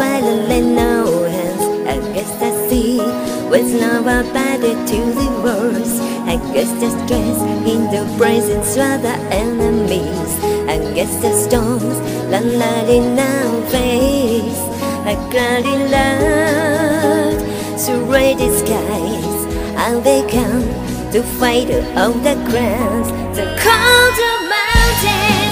swallowed and no hands. I guess I see what's love about it to the worst. I guess the stress in the presence of the enemies. I guess the storms land in our face. A cloudy light, surround the skies, and they come to fight on the ground. The cold mountains.